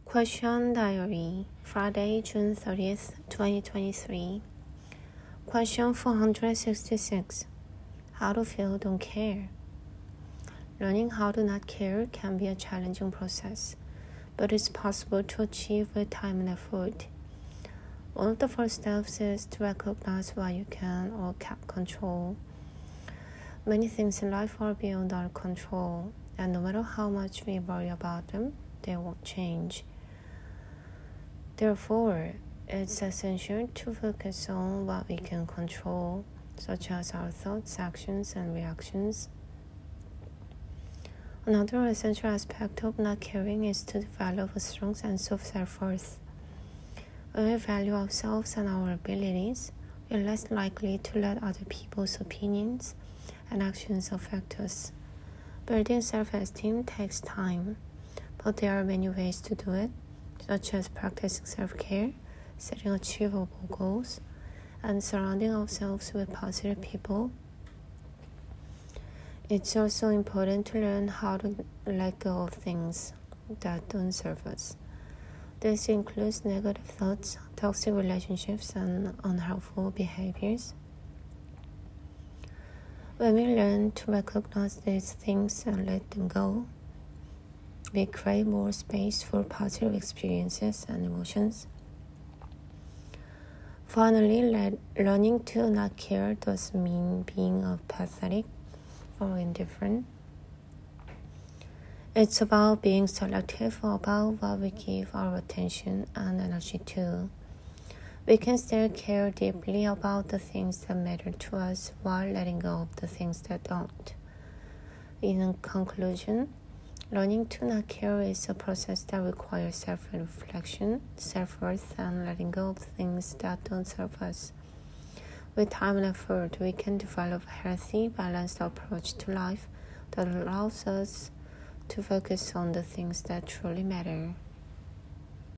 Question Diary, Friday, June 30th, 2023. Question 466. How to feel don't care. Learning how to not care can be a challenging process, but it's possible to achieve with time and effort. One of the first steps is to recognize what you can or can't control. Many things in life are beyond our control, and no matter how much we worry about them, they won't change. Therefore, it's essential to focus on what we can control, such as our thoughts, actions, and reactions. Another essential aspect of not caring is to develop a strong sense of self-worth. When we value ourselves and our abilities, we are less likely to let other people's opinions and actions affect us. Building self-esteem takes time, but there are many ways to do it, such as practicing self-care, setting achievable goals, and surrounding ourselves with positive people. It's also important to learn how to let go of things that don't serve us. This includes negative thoughts, toxic relationships, and unhelpful behaviors. When we learn to recognize these things and let them go, we create more space for positive experiences and emotions. Finally, learning to not care doesn't mean being apathetic or indifferent. It's about being selective about what we give our attention and energy to. We can still care deeply about the things that matter to us while letting go of the things that don't. In conclusion, learning to not care is a process that requires self-reflection, self-worth, and letting go of things that don't serve us. With time and effort, we can develop a healthy, balanced approach to life that allows us to focus on the things that truly matter.